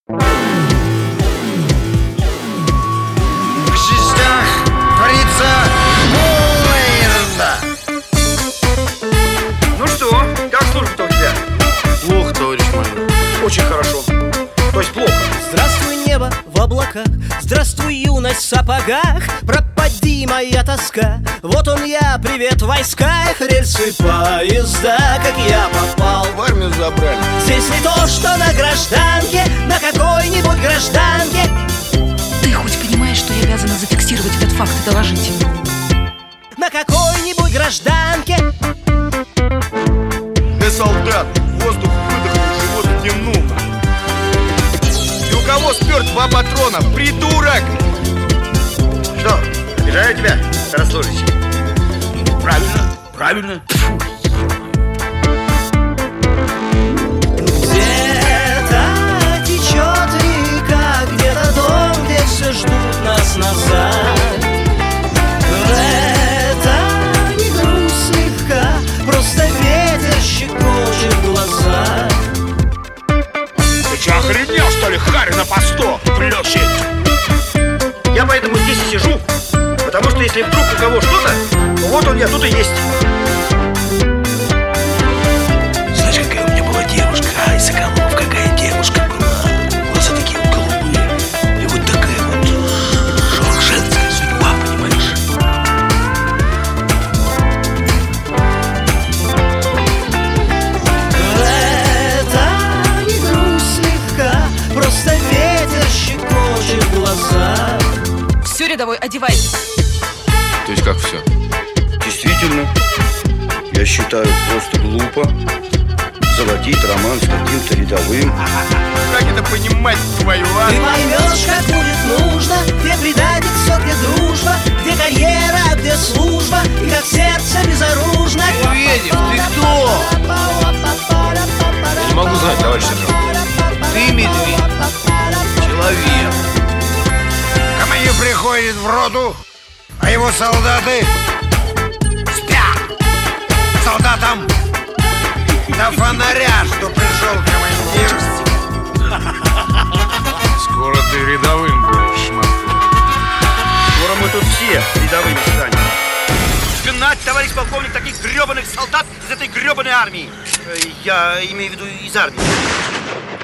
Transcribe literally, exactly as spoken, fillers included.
В частях творится полная ерунда. Ну что, как служба-то у тебя? Плохо, товарищ майор. Очень хорошо. То есть плохо. Здравствуй, небо в облаках, здравствуй, юность в сапогах. Пропади моя тоска, вот он я, привет в войсках. Рельсы поезда, как я попал В армию забрали. здесь не то, что на гражданке, на какой-нибудь гражданке. Ты хоть понимаешь, что я обязана зафиксировать этот факт и доложить? На какой-нибудь гражданке. Ты солдат, воздух выдохнул, живот втянул. И у кого спер два патрона, придурок? Что, обижаю тебя, старослужащий? Правильно, правильно. Где-то течет река, где-то дом, где все ждут нас назад. Это не грусть слегка, просто ветер щекочет глаза. Ты че, охренел, что ли, харь на посту плющит? Я поэтому здесь и сижу, потому что если вдруг у кого что-то, то вот он я тут и есть. Знаешь, какая у меня была девушка? Ай, Соколов, какая девушка была. Глаза такие вот голубые. И вот такая вот шо, женская судьба, понимаешь? Это не грусть слегка, просто ветер щекочет глаза. Все, рядовой, одевайтесь. То есть как все? Действительно, я считаю просто глупо заводить роман с каким-то рядовым. Как это понимать, твою, а? Ты поймешь, как будет нужно, где предательство, где дружба, где карьера, а где служба, и как сердце безоружно. Медведев, ты кто? Я не могу знать, товарищ сержант. Ты медведь. Человек. Командир приходит в роту, а его солдаты спят. Солдатам до фонаря, что пришел командир. Скоро ты рядовым будешь, Скоро мы тут все рядовыми станем. Спинать, товарищ полковник, таких гребаных солдат из этой гребаной армии. Э, Я имею в виду из армии.